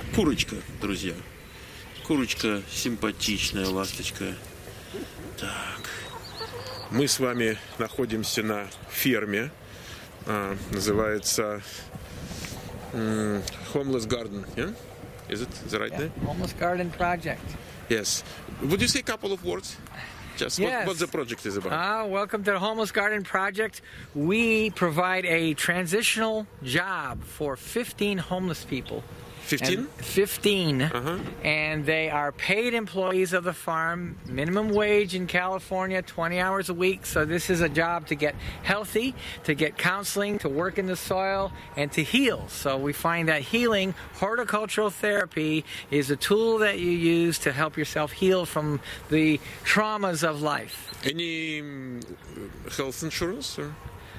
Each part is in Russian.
Курочка, друзья. Курочка симпатичная, ласточка. Так. Мы с вами находимся на ферме. Называется Homeless Garden. Yeah? Is it the right name? Homeless Garden Project. Yes. Would you say a couple of words? Just Yes. what the project is about? Welcome to the Homeless Garden Project. We provide a transitional job for 15 homeless people. 15? 15. Uh-huh. And they are paid employees of the farm, minimum wage in California, 20 hours a week. So this is a job to get healthy, to get counseling, to work in the soil, and to heal. So we find that healing, horticultural therapy, is a tool that you use to help yourself heal from the traumas of life. Any health insurance? Or?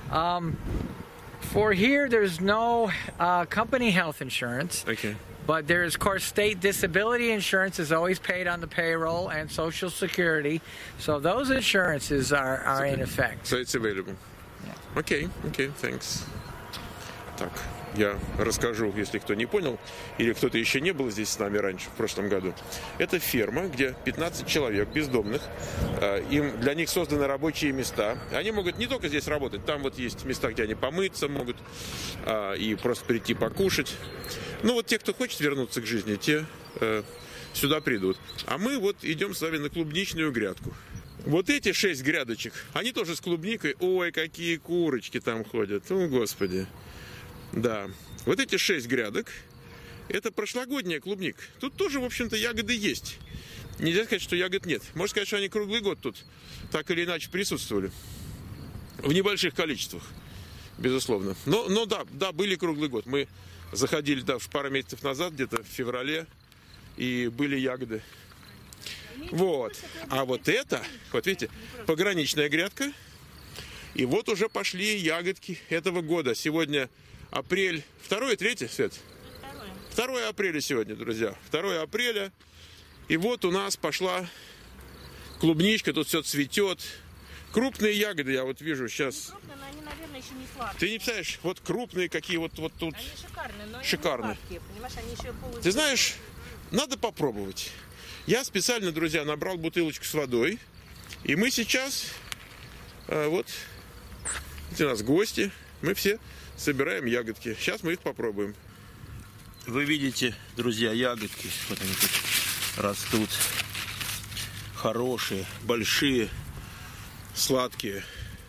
For here, there's no company health insurance. Okay. But there is, of course, state disability insurance is always paid on the payroll, and Social Security. So those insurances are in effect. So it's available. Yeah. Okay, thanks. Так, я расскажу, если кто не понял, или кто-то еще не был здесь с нами раньше, в прошлом году. Это ферма, где 15 человек бездомных. Для них созданы рабочие места. Они могут не только здесь работать, там вот есть места, где они помыться могут и просто прийти покушать. Ну вот те, кто хочет вернуться к жизни, те сюда придут. А мы вот идем с вами на клубничную грядку. Вот эти 6 грядочек, они тоже с клубникой. Ой, какие курочки там ходят. О, Господи. Да, вот эти 6 грядок, это прошлогодняя клубника. Тут тоже, в общем-то, ягоды есть. Нельзя сказать, что ягод нет. Можно сказать, что они круглый год тут так или иначе присутствовали. В небольших количествах, безусловно. Но да, были круглый год. Мы заходили пару месяцев назад, где-то в феврале, и были ягоды. Вот. А вот это, вот видите, пограничная грядка. И вот уже пошли ягодки этого года. Сегодня апрель. 2 и 3, Свет? 2 апреля сегодня, друзья. 2 апреля. И вот у нас пошла клубничка. Тут все цветет. Крупные ягоды я вот вижу сейчас. Крупные, но они, наверное, еще не сладкие. Ты не представляешь, вот крупные какие вот тут. Они шикарные, но Шикарные. они не сладкие, понимаешь, они еще полностью... Ты знаешь, надо попробовать. Я специально, друзья, набрал бутылочку с водой. И мы сейчас, вот, у нас гости, мы все собираем ягодки. Сейчас мы их попробуем. Вы видите, друзья, ягодки. Вот они тут растут. Хорошие, большие, сладкие.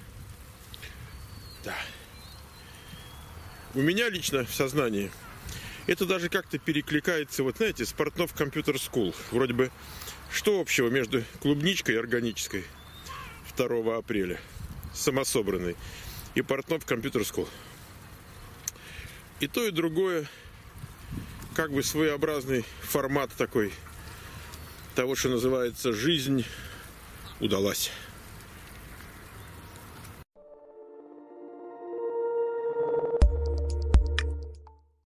Да. У меня лично в сознании это даже как-то перекликается, вот знаете, с Портнов Computer School. Вроде бы, что общего между клубничкой органической 2 апреля, самособранной, и Портнов Computer School? И то, и другое, как бы своеобразный формат такой того, что называется «жизнь удалась».